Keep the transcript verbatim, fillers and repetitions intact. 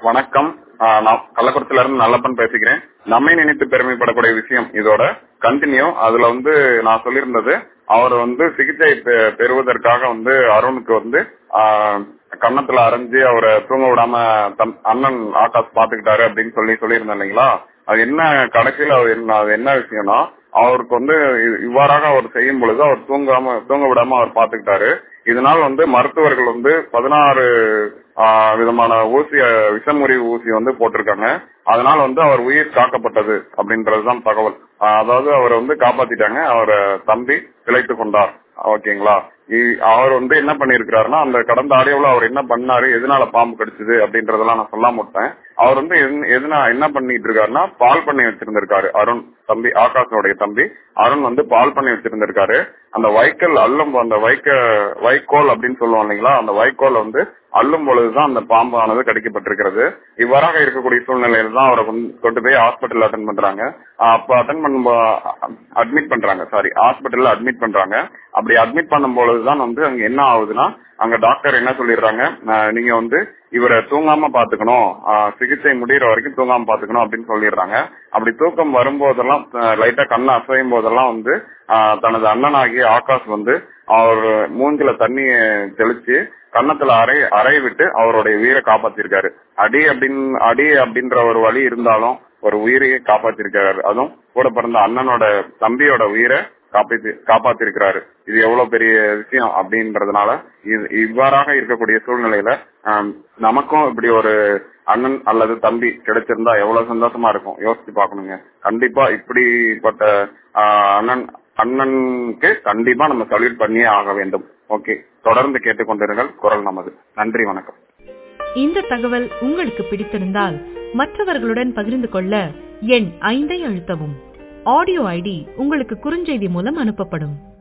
வணக்கம். ஆஹ் நான் கள்ளக்குறிச்சியில இருந்து நல்லப்பன் பேசுகிறேன். நம்மை நினைத்து பெருமைப்படக்கூடிய விஷயம் இதோட கண்டினியூ. அதுல வந்து நான் சொல்லியிருந்தது, அவர் வந்து சிகிச்சை பெ- பெறுவதற்காக வந்து அருணுக்கு வந்து ஆஹ் கன்னத்துல அரைஞ்சு அவரை தூங்க விடாம தம் அண்ணன் ஆகாஷ் பாத்துக்கிட்டாரு அப்படின்னு சொல்லி சொல்லியிருந்தேன் இல்லைங்களா. அது என்ன கடைசியில அவர் என்ன அது என்ன விஷயம்னா, அவருக்கு வந்து இ- இவ்வாறாக அவர் செய்யும் பொழுது அவர் தூங்காம தூங்க விடாம அவர் பாத்துக்கிட்டாரு. இதனால் வந்து மருத்துவர்கள் வந்து பதினாறு ஆஹ் விதமான ஊசி, விஷமுறிவு ஊசி வந்து போட்டிருக்காங்க. அதனால வந்து அவர் உயிர் காக்கப்பட்டது அப்படின்றதுதான் தகவல். ஆஹ் அதாவது அவரை வந்து காப்பாத்திட்டாங்க. அவரை தம்பி பிழைத்து கொண்டார். ஓகேங்களா. இ- அவர் வந்து என்ன பண்ணிருக்கிறாருன்னா, அந்த கடந்த ஆடியோல அவர் என்ன பண்ணாரு, எதனால பாம்பு கடிச்சது அப்படின்றதெல்லாம் நான் சொல்ல மாட்டேன். அவர் வந்து எதுன- எதுனா என்ன பண்ணிட்டு இருக்காருன்னா, பால் பண்ணை வச்சிருந்திருக்காரு. அருண் தம்பி, ஆகாஷோடைய தம்பி அருண் வந்து பால் பண்ணை வச்சிருந்திருக்காரு. அந்த வைக்கல் அல்லும் அந்த வைக்க வைக்கோல் அப்படின்னு சொல்லுவோம் இல்லைங்களா, அந்த வைக்கோல் வந்து அள்ளும் பொழுதுதான் அந்த பாம்பானது கடிக்கப்பட்டிருக்கிறது. இவ்வாறாக இருக்கக்கூடிய சூழ்நிலையில தான் அவரை கொண்டு கொண்டு போய் ஹாஸ்பிட்டல் அட்டன் பண்றாங்க. ஆஹ் அப்ப அட்டன் பண்ணும் அட்மிட் பண்றாங்க சாரி ஹாஸ்பிட்டல்ல அட்மிட் பண்றாங்க. அப்படி அட்மிட் பண்ணும் பொழுதுதான் வந்து அங்க என்ன ஆகுதுன்னா, அங்க டாக்டர் என்ன சொல்லிடுறாங்க, ஆஹ் நீங்க வந்து இவரை தூங்காம பாத்துக்கணும், ஆஹ் சிகிச்சை முடிகிற வரைக்கும் தூங்காம பாத்துக்கணும் அப்படின்னு சொல்லிடுறாங்க. அப்படி தூக்கம் வரும்போதெல்லாம் லைட்டா கண்ணை அசையும் போதெல்லாம் வந்து ஆஹ் தனது அண்ணனாகிய ஆகாஷ் வந்து அவர் மூஞ்சில தண்ணி தெளிச்சு கன்னத்துல அரை அறைய விட்டு அவருடைய உயிரை காப்பாத்திருக்காரு. அடி அப்படின்னு அடி அப்படின்ற ஒரு வழி இருந்தாலும் ஒரு உயிரையே காப்பாத்திருக்காரு. அதுவும் கூட பிறந்த அண்ணனோட தம்பியோட உயிரை காப்பாத்தி காப்பாத்திருக்கிறாரு. இது எவ்வளவு பெரிய விஷயம் அப்படின்றதுனால இது- இவ்வாறாக இருக்கக்கூடிய சூழ்நிலையில ஆம், நமக்கும் இப்படி ஒரு அண்ணன் அல்லது தம்பி கிடைச்சிருந்தா எவ்வளவு சந்தோஷமா இருக்கும் யோசிச்சு பாக்கணுங்க. கண்டிப்பா இப்படிப்பட்ட ஆஹ், அண்ணன் அண்ணனுக்கு கண்டிப்பா நம்ம சல்யூட் பண்ணியே ஆக வேண்டும். ஓகே, தொடர்ந்து கேட்டுக்கொண்டிருங்கள் குரல் நமது. நன்றி, வணக்கம். இந்த தகவல் உங்களுக்கு பிடித்திருந்தால் மற்றவர்களுடன் பகிர்ந்து கொள்ள எண் ஐந்தை அழுத்தவும். ஆடியோ ஐடி உங்களுக்கு குறுஞ்செய்தி மூலம் அனுப்பப்படும்.